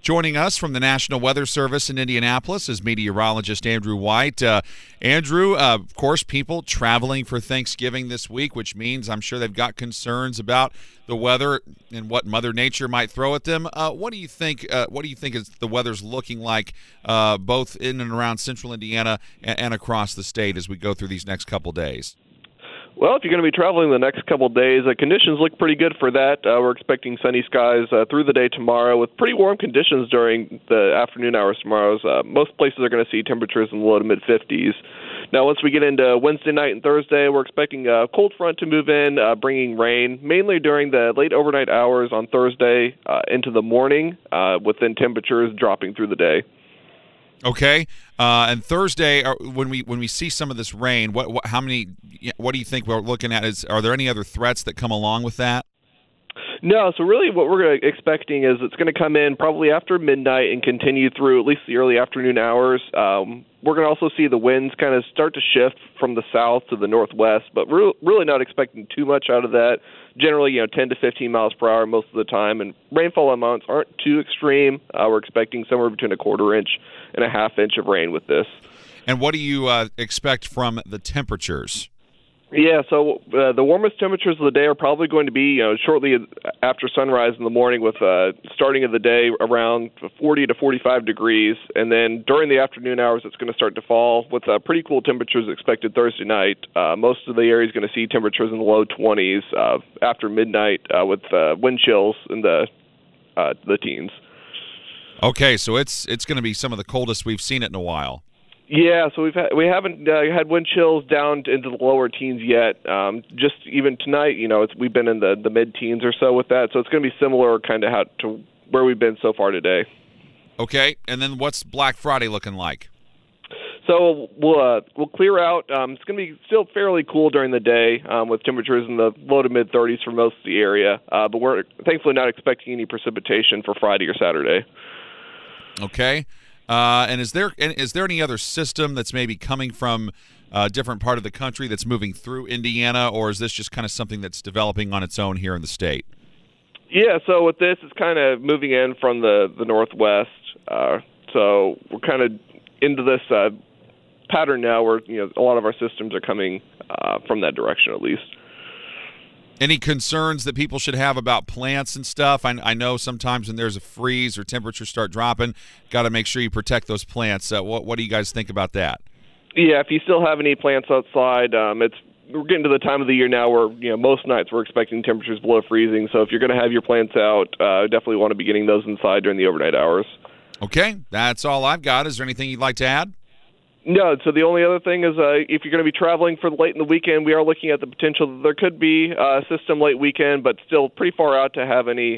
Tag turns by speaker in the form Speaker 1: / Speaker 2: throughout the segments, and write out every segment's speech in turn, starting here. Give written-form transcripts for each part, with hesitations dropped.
Speaker 1: Joining us from the National Weather Service in Indianapolis is meteorologist Andrew White. Andrew, of course, people traveling for Thanksgiving this week, which means I'm sure they've got concerns about the weather and what Mother Nature might throw at them. What do you think? What do you think is the weather's looking like, both in and around Central Indiana and across the state as we go through these next couple days?
Speaker 2: Well, if you're going to be traveling the next couple of days, conditions look pretty good for that. We're expecting sunny skies through the day tomorrow with pretty warm conditions during the afternoon hours tomorrow. Most places are going to see temperatures in the low to mid-50s. Now, once we get into Wednesday night and Thursday, we're expecting a cold front to move in, bringing rain, mainly during the late overnight hours on Thursday into the morning, with then temperatures dropping through the day.
Speaker 1: Okay, and Thursday, when we see some of this rain, what do you think we're looking at? Are there any other threats that come along with that?
Speaker 2: No, so really what we're expecting is it's going to come in probably after midnight and continue through at least the early afternoon hours. We're going to also see the winds kind of start to shift from the south to the northwest, but we're really not expecting too much out of that. Generally, 10 to 15 miles per hour most of the time, and rainfall amounts aren't too extreme. We're expecting somewhere between a quarter inch and a half inch of rain with this.
Speaker 1: And what do you expect from the temperatures?
Speaker 2: Yeah, so the warmest temperatures of the day are probably going to be, shortly after sunrise in the morning with starting of the day around 40 to 45 degrees. And then during the afternoon hours, it's going to start to fall with pretty cool temperatures expected Thursday night. Most of the area is going to see temperatures in the low 20s after midnight with wind chills in the teens.
Speaker 1: Okay, so it's going to be some of the coldest we've seen it in a while.
Speaker 2: Yeah, so we haven't had wind chills down into the lower teens yet. Just even tonight, we've been in the mid-teens or so with that. So it's going to be similar kind of to where we've been so far today.
Speaker 1: Okay, and then what's Black Friday looking like?
Speaker 2: So we'll clear out. It's going to be still fairly cool during the day with temperatures in the low to mid-30s for most of the area. But we're thankfully not expecting any precipitation for Friday or Saturday.
Speaker 1: Okay. And is there any other system that's maybe coming from a different part of the country that's moving through Indiana, or is this just kind of something that's developing on its own here in the state?
Speaker 2: Yeah, so with this, it's kind of moving in from the northwest. So we're kind of into this pattern now where a lot of our systems are coming from that direction at least.
Speaker 1: Any concerns that people should have about plants and stuff? I know sometimes when there's a freeze or temperatures start dropping, got to make sure you protect those plants. What do you guys think about that? Yeah,
Speaker 2: if you still have any plants outside, we're getting to the time of the year now where most nights we're expecting temperatures below freezing. So if you're going to have your plants out, definitely want to be getting those inside during the overnight hours.
Speaker 1: Okay, that's all I've got. Is there anything you'd like to add?
Speaker 2: No, so the only other thing is if you're going to be traveling for late in the weekend, we are looking at the potential that there could be a system late weekend, but still pretty far out to have any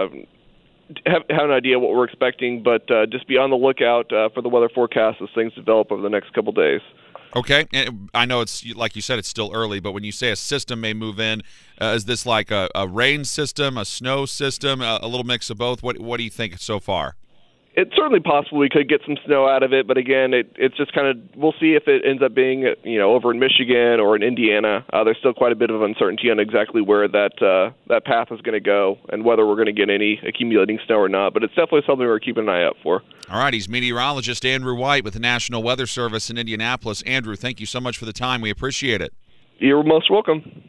Speaker 2: have an idea what we're expecting. But just be on the lookout for the weather forecast as things develop over the next couple days.
Speaker 1: Okay, and I know it's like you said, it's still early, but when you say a system may move in, is this like a rain system, a snow system, a little mix of both? What do you think so far?
Speaker 2: It's certainly possible we could get some snow out of it, but again, it's just kind of, we'll see if it ends up being, over in Michigan or in Indiana. There's still quite a bit of uncertainty on exactly where that path is going to go and whether we're going to get any accumulating snow or not, but it's definitely something we're keeping an eye out for.
Speaker 1: All right, he's meteorologist Andrew White with the National Weather Service in Indianapolis. Andrew, thank you so much for the time. We appreciate it.
Speaker 2: You're most welcome.